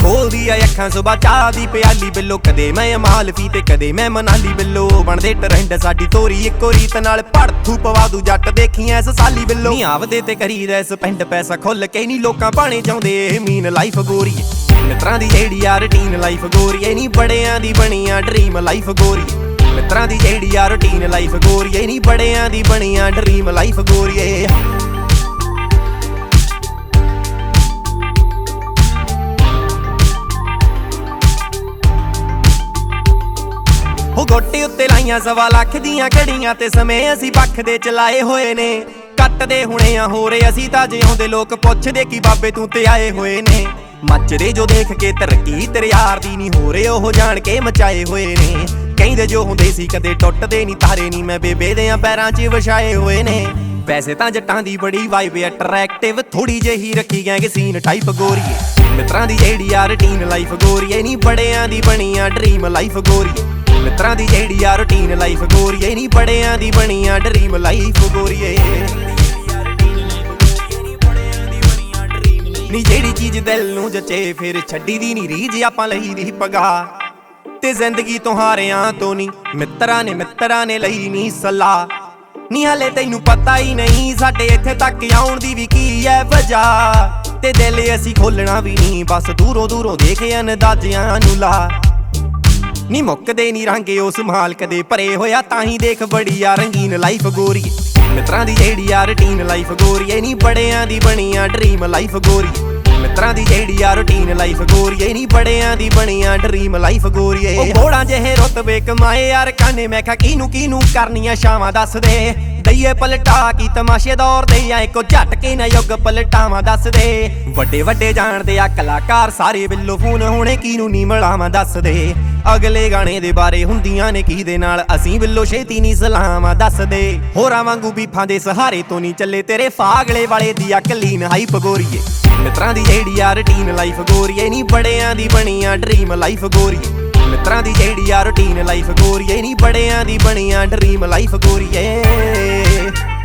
ਖੋਲਦੀ ਆ ਅੱਖਾਂ ਸੁਬਾ ਚਾਹ ਦੀ ਪਿਆਲੀ ਬਿੱਲੋ। ਕਦੇ ਮੈਂ ਅਮਾਲਫੀ ਤੇ ਕਦੇ ਮੈਂ ਮਨਾਲੀ ਬਿੱਲੋ। ਬਣਦੇ ਟਰੈਂਡ ਸਾਡੀ ਤੋਰੀ ਇੱਕੋ ਰੀਤ ਨਾਲ ਭੜਥੂ ਪਵਾ ਦੂ ਜੱਟ ਦੇਖੀ ਐਸ ਸਾਲੀ ਬਿੱਲੋ। ਨੀ ਆਪਦੇ ਤੇ ਕਰੀਦਾ ਸਪੈਂਡ ਪੈਸਾ ਖੁੱਲ ਕੇ ਨੀ ਲੋਕਾਂ ਪਾਣੇ ਚਾਹੁੰਦੇ ਇਹ ਮੀਨ ਲਾਈਫ ਗੋਰੀਏ। ਮਿੱਤਰਾਂ ਦੀ ਜਿਹੜੀ ਆ ਰੂਟੀਨ ਲਾਈਫ ਗੋਰੀਏ ਨੀ ਬੜਿਆਂ ਦੀ ਬਣੀ ਆ ਡਰੀਮ ਲਾਈਫ ਗੋਰੀਏ। ਮਿੱਤਰਾਂ ਦੀ ਜਿਹੜੀ ਆ ਰੂਟੀਨ ਲਾਈਫ ਗੋਰੀਏ ਨੀ ਬੜਿਆਂ ਦੀ ਬਣੀ ਆ ਡਰੀਮ ਲਾਈਫ ਗੋਰੀਏ। ਉਹ ਗੋਟੇ ਉੱਤੇ ਲਾਈਆਂ 1.25 ਲੱਖ ਦੀਆਂ ਘੜੀਆਂ ਤੇ ਸਮੇਂ ਅਸੀਂ ਪੱਖ ਦੇ ਚਲਾਏ ਹੋਏ ਨੇ। ਕੱਟਦੇ ਹੁਣੇ ਆ ਹੋਰੇ ਅਸੀਂ ਤਾਂ ਜਿਉਂਦੇ ਲੋਕ ਪੁੱਛਦੇ ਕੀ ਬਾਬੇ ਤੂੰ ਤੇ ਆਏ ਹੋਏ ਨੇ। ਮੱਚਦੇ ਜੋ ਦੇਖ ਕੇ ਤਰੱਕੀ ਤੇਰੇ ਯਾਰ ਦੀ ਨਹੀਂ ਹੋ ਰਹੇ ਉਹ ਜਾਣ ਕੇ ਮਚਾਏ ਹੋਏ ਨੇ। ਕਹਿੰਦੇ ਜੋ ਹੁੰਦੇ ਸੀ ਕਦੇ ਟੁੱਟਦੇ ਨਹੀਂ ਤਾਰੇ ਨਹੀਂ ਮੈਂ ਬੇਬੇ ਦੇ ਪੈਰਾਂ 'ਚ ਵਿਛਾਏ ਹੋਏ ਨੇ। ਵੈਸੇ ਤਾਂ ਜੱਟਾਂ ਦੀ ਬੜੀ ਵਾਈਬ ਅਟਰੈਕਟਿਵ ਥੋੜੀ ਜਿਹੀ ਰੱਖੀ ਗੈਂਗ ਸੀਨ ਟਾਈਪ ਗੋਰੀਏ। ਮਿੱਤਰਾਂ ਦੀ ਜਿਹੜੀ ਆ ਰੂਟੀਨ ਲਾਈਫ ਗੋਰੀਏ ਨੀ ਬੜਿਆਂ ਦੀ ਬਣੀ ਆ ਡਰੀਮ ਲਾਈਫ ਗੋਰੀਏ। ਮਿੱਤਰਾਂ ਦੀ ਜਿਹੜੀ ਆ ਰੂਟੀਨ ਲਾਈਫ ਗੋਰੀਏ ਨੀ ਬੜਿਆਂ ਦੀ ਬਣੀ ਆ ਡਰੀਮ ਲਾਈਫ ਗੋਰੀਏ। ਨੀ ਜਿਹੜੀ ਚੀਜ਼ ਦਿਲ ਨੂੰ ਜਚੇ ਫਿਰ ਛੱਡੀ ਦੀ ਨੀ ਰੀਝ ਆਪਾਂ ਲਈ ਦੀ ਪਗਾ। ਤੇ ਜ਼ਿੰਦਗੀ ਤੋਂ ਹਾਰਿਆਂ ਤੋਂ ਨੀ ਮਿੱਤਰਾਂ ਨੇ ਲਈ ਨੀ ਸਲਾਹ। ਨੀ ਹਾਲੇ ਤੈਨੂੰ ਪਤਾ ਹੀ ਨਹੀਂ ਸਾਡੇ ਇੱਥੇ ਤੱਕ ਆਉਣ ਦੀ ਵੀ ਕੀ ਐ ਵਜ੍ਹਾ। ਤੇ ਦਿਲ ਅਸੀਂ ਖੋਲਣਾ ਵੀ ਨਹੀਂ ਬਸ ਦੂਰੋਂ ਦੇਖ ਅੰਦਾਜ਼ਿਆਂ ਨੂੰ ਲਾ। ਨੀ ਮੁੱਕਦੇ ਨੀ ਰਾਂਗੇ ਉਸ ਮਾਲ ਕਦੇ ਭਰੇ ਹੋਇਆ ਤਾਂ ਹੀ ਦੇਖ ਬੜੀ ਆ ਰੰਗੀਨ ਲਾਈਫ ਗੋਰੀਏ। ਮਿੱਤਰਾਂ ਦੀ ਜਿਹੜੀ ਆ ਰੂਟੀਨ ਲਾਈਫ ਗੋਰੀਏ ਨੀ ਬੜਿਆਂ ਦੀ ਬਣੀ ਆ ਡਰੀਮ ਲਾਈਫ ਗੋਰੀਏ। ਮਿੱਤਰਾਂ ਦੀ ਜਿਹੜੀ ਆ ਰੂਟੀਨ ਲਾਈਫ ਗੋਰੀਏ ਨੀ ਬੜਿਆਂ ਦੀ ਬਣੀ ਆ ਡਰੀਮ ਲਾਈਫ ਗੋਰੀਏ। ਉਹ ਘੋੜਾਂ ਜਿਹੇ ਰੁਤਬੇ ਕਮਾਏ ਯਾਰ ਕਾਨੇ ਮੈਂ ਕਿਹਾ ਕਿਹਨੂੰ ਕਰਨੀਆਂ ਸ਼ਾਵਾਂ ਦੱਸ ਦੇ। ਦਈਏ ਪਲਟਾ ਕੀ ਤਮਾਸ਼ੇ ਦੌਰ ਦੇ ਆ ਇੱਕੋ ਝਟਕੇ ਨਾ ਯੁੱਗ ਪਲਟਾਵਾਂ ਦੱਸ ਦੇ। ਵੱਡੇ ਜਾਣਦੇ ਆ ਕਲਾਕਾਰ ਸਾਰੇ ਬਿੱਲੋ ਫੋਨ ਹੁਣੇ ਕਿਹਨੂੰ ਨੀ ਮਿਲਾਵਾਂ ਦੱਸ ਦੇ। ਅਗਲੇ ਗਾਣੇ ਦੇ ਬਾਰੇ ਹੁੰਦੀਆਂ ਨੇ ਕੀ ਦੇ ਨਾਲ ਅਸੀਂ ਬਿੱਲੋ ਛੇਤੀ ਨੀ ਸਲਾਮਾਂ ਦੱਸ ਦੇ। ਹੋਰਾਂ ਵਾਂਗੂ ਬੀਫਾਂ ਦੇ ਸਹਾਰੇ ਤੋਂ ਨੀ ਚੱਲੇ ਤੇਰੇ ਫਾਗਲੇ ਵਾਲੇ ਦੀ ਆ ਕਲੀਨ ਹਾਈਪ ਗੋਰੀਏ। ਮਿੱਤਰਾਂ ਦੀ ਜਿਹੜੀ ਆ ਰੂਟੀਨ ਲਾਈਫ ਗੋਰੀਏ ਨੀ ਬੜਿਆਂ ਦੀ ਬਣੀ ਆ ਡਰੀਮ ਲਾਈਫ ਗੋਰੀਏ। ਮਿੱਤਰਾਂ ਦੀ ਜਿਹੜੀ ਆ ਰੂਟੀਨ ਲਾਈਫ ਗੋਰੀਏ ਨੀ ਬੜਿਆਂ ਦੀ ਬਣੀ ਆ ਡਰੀਮ ਲਾਈਫ ਗੋਰੀਏ।